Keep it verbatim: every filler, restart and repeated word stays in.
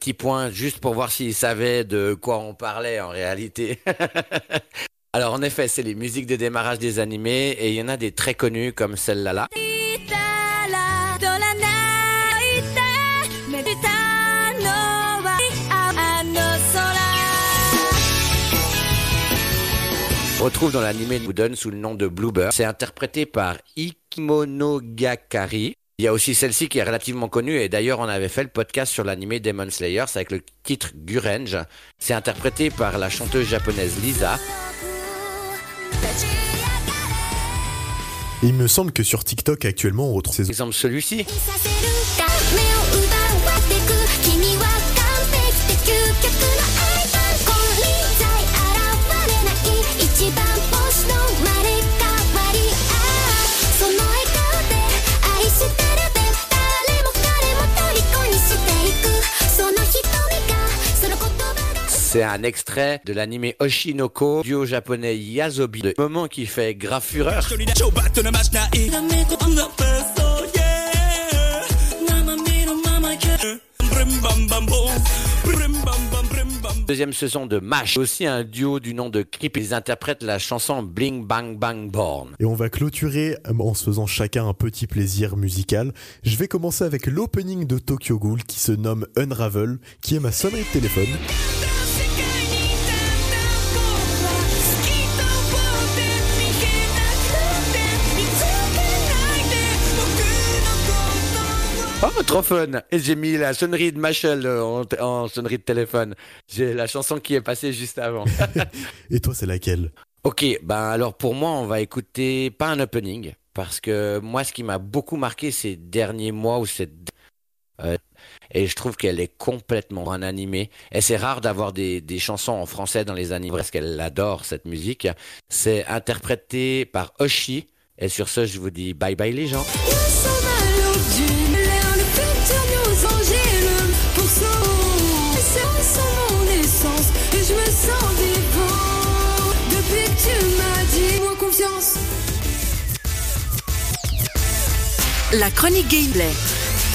Petit point juste pour voir s'ils savaient de quoi on parlait en réalité. Alors en effet, c'est les musiques de démarrage des animés et il y en a des très connues comme celle-là là. On retrouve dans l'animé Wooden sous le nom de Bluebird. C'est interprété par Ikemonogakari. Il y a aussi celle-ci qui est relativement connue et d'ailleurs on avait fait le podcast sur l'animé Demon Slayer, c'est avec le titre Gurenge. C'est interprété par la chanteuse japonaise Lisa. Il me semble que sur TikTok actuellement on retrouve ces... Par exemple celui-ci. C'est un extrait de l'animé Oshinoko, duo japonais Yasobi, le moment qui fait grave fureur. Deuxième saison de MASH, aussi un duo du nom de Creep. Ils interprètent la chanson Bling Bang Bang Born. Et on va clôturer en se faisant chacun un petit plaisir musical. Je vais commencer avec l'opening de Tokyo Ghoul qui se nomme Unravel, qui est ma sonnerie de téléphone. Oh, trop fun! Et j'ai mis la sonnerie de Machel en, en sonnerie de téléphone. J'ai la chanson qui est passée juste avant. Et toi, c'est laquelle? Ok, ben alors pour moi, on va écouter pas un opening, parce que moi, ce qui m'a beaucoup marqué ces derniers mois ou cette euh, et je trouve qu'elle est complètement un animé. Et c'est rare d'avoir des, des chansons en français dans les animés, parce qu'elle adore cette musique. C'est interprété par Oshi. Et sur ce, je vous dis bye bye les gens. La chronique gameplay.